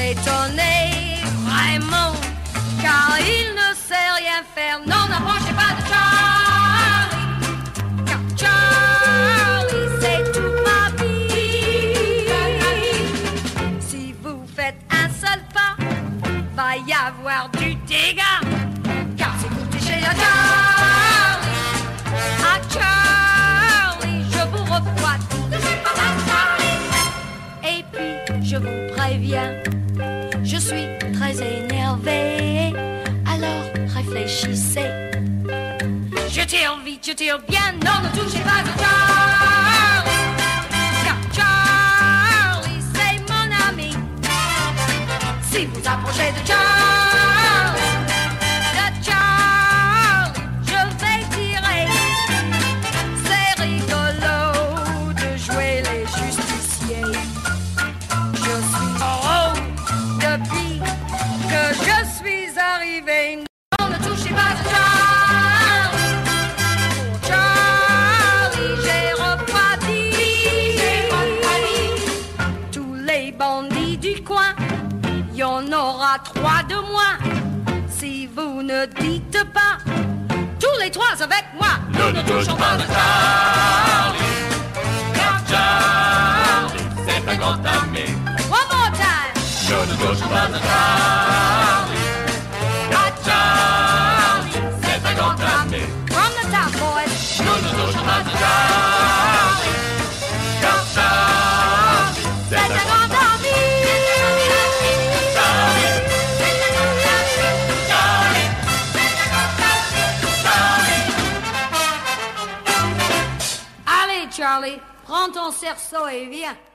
étonné, vraiment, car il ne sait rien faire. Non, n'approchez pas de Charlie, car Charlie, c'est toute ma vie. Si vous faites un seul pas, va y avoir du dégât, car si vous touchez à Charlie, je vous refroide. Touchez pas à Charlie. Et puis, je vous préviens, je suis très énervée, alors réfléchissez. Je tire vite, je tire bien, non, ne touchez pas à Charlie, car Charlie, c'est mon ami. Si vous approchez de Charlie, je vais tirer. C'est rigolo de jouer les justiciers. Je suis heureux depuis que je suis arrivé. Non, ne touchez pas à Charlie. Pour Charlie, j'ai refroidi tous les bandits du coin. Il y en aura 3 de moins si vous ne dites pas. Tous les 3 avec moi. Nous ne touchons pas à Charlie, car Charlie, c'est un grand ami. One more time. Nous ne touchons pas à Charlie, car Charlie, c'est un grand ami. From the top, boys. Nous ne touchons pas à Charlie, car Charlie, c'est un grand ami. Allez, Charlie, prends ton cerceau et viens.